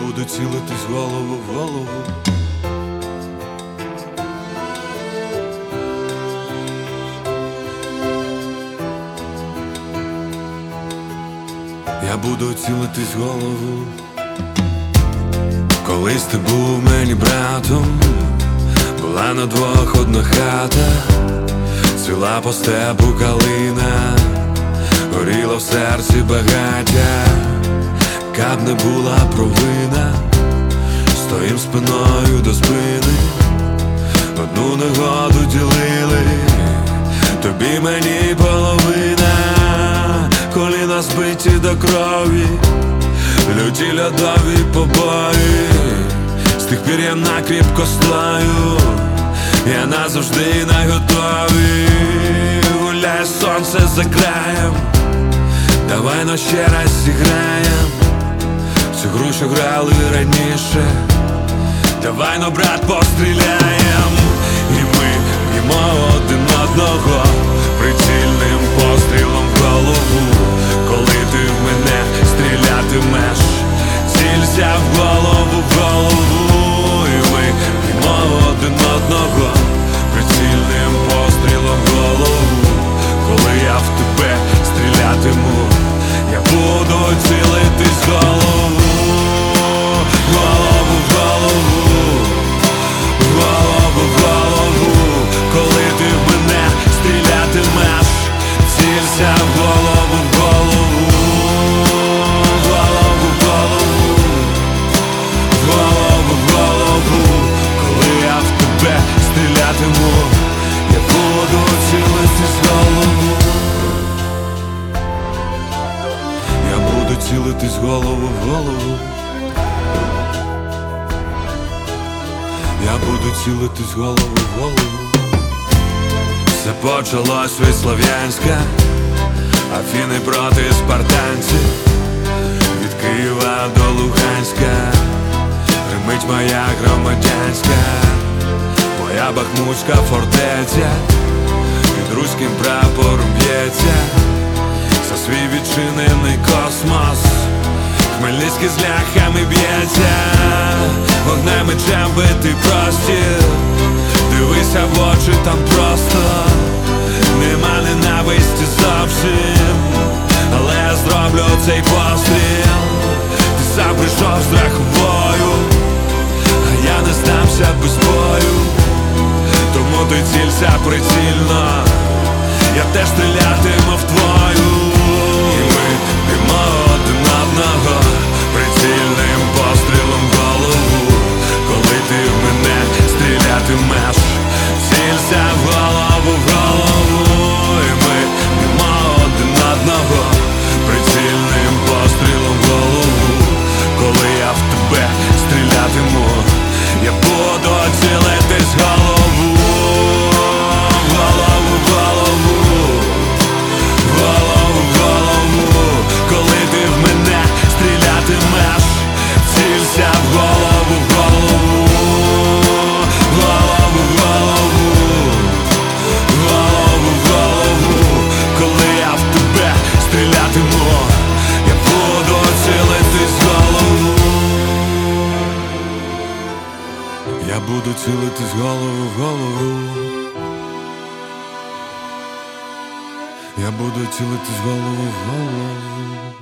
буду цілитись голову в голову. Я буду цілитись в голову. Колись ти був мені братом, була на двох одна хата, цвіла по степу калина, горіло в серці багаття. Каб не була провина, стоїм спиною до спини, одну негоду ділили, тобі мені половина. Коліна збиті до крові, люті льодові побої. З тих пір я накріпко стою, я назавжди наготові. Гуляє сонце за краєм, давай но ще раз зіграєм цю гру, що грали раніше. Давай но, брат, постріляєм. І ми б'ємо один одного прицільним пострілом в голову. Коли ти в мене стрілятимеш, цілься в голову, в голову. І ми б'ємо один одного прицільним пострілом в голову. Коли я в тебе стрілятиму, я буду цілитись в голову. Голову, в голову, голову, в голову. Коли ти в мене стрілятимеш, цілься в голову, в голову. Голову, в голову, голову, в голову. Коли я в тебе стрілятиму, я буду цілитись в голову. Я буду цілитись голову в голову. Я буду цілитись голову в голову. Все почалось від Слов'янська, Афіни проти спартанців. Від Києва до Луганська гримить моя громадянська, моя бахмутська фортеця під руським прапором б'ється за свій відчинений космос. Хмельницький з ляхами б'ється, вогнем мечем битий простір. Дивися в очі, там просто нема ненависті зовсім. Але я зроблю цей постріл. Ти сам прийшов з страховою, а я не здамся без бою. Тому ти цілься прицільно, я теж стрілятиму в твою. І ми б'ємо один одного прицільним пострілом в голову. Коли ти в мене стрілятимеш, цілься в голову, в голову. І ми б'ємо один одного прицільним пострілом в голову. Коли я в тебе стрілятиму, я буду цілитись в голову. Голову, в голову, голову, в голову. Коли ти в мене стрілятимеш, цілься в голову, в голову. Голову, в голову, голову, в голову. Коли я в тебе стрілятиму, я буду цілитись в голову. Я буду цілитись голову в голову. Я буду цілитись голову в голову.